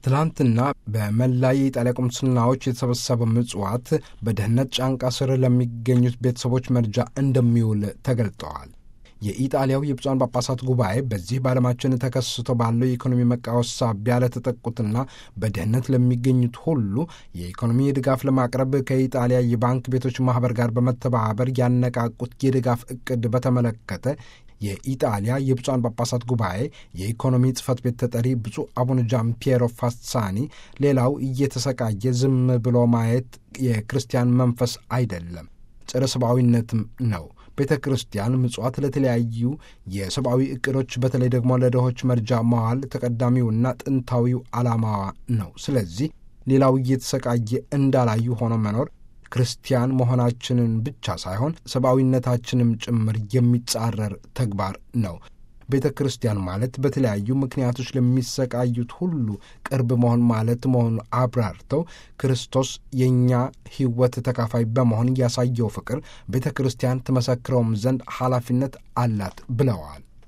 ትላንትና በመላይ የኢጣሊያ ቁምስናዎች የተሰበሰበው ምጽዋት በድህነት ጫንቃ ስር ለሚገኙት ቤተሰቦች መርጃ እንደሚውል ተገልጠዋል። የኢጣሊያው የብፁዓን ጳጳሳት ጉባኤ በዚህ በዓለማችን ተከስቶ ባለው የኢኮኖሚ መቃወስ ሳቢያ ለተጠቁትና በድህነት ለሚገኙት ሁሉ የኢኮኖሚ ድጋፍ ለማቅረብ ከኢጣሊያ የባንክ ቤቶች ማኅበር ጋር በመተባበር ያነቃቁት የድጋፍ ዕቅድ በተመለከተ የኢጣሊያ የብፁዓን ጳጳሳት ጉባኤ የኢኮኖሚ ጽሕፈት ቤት ተጠሪ ብፁዕ አቡነ ጃምፒየሮ ፋሳኒ ሌላው እየተሰቃየ ዝም ብሎ ማየት የክርስቲያን መንፈስ አይደለም፣ ጸረ ሰብአዊነትም ነው። ቤተ ክርስቲያን ምጽዋት ለተለያዩ የሰብአዊ ዕቅዶች በተለይ ደግሞ ለድሆች መርጃ መዋል ተቀዳሚውና ጥንታዊው ዓላማዋ ነው። ስለዚህ ሌላው እየተሰቃየ እንዳላዩ ሆኖ መኖር ክርስቲያን መሆናችንን ብቻ ሳይሆን ሰብአዊነታችንም ጭምር የሚጻረር ተግባር ነው። ቤተ ክርስቲያን ማለት በተለያዩ ምክንያቶች ለሚሰቃዩት ሁሉ ቅርብ መሆን ማለት መሆኑን አብራርተው ክርስቶስ የእኛ ሕይወት ተካፋይ በመሆን ያሳየው ፍቅር ቤተ ክርስቲያን ትመሰክረውም ዘንድ ኃላፊነት አላት ብለዋል።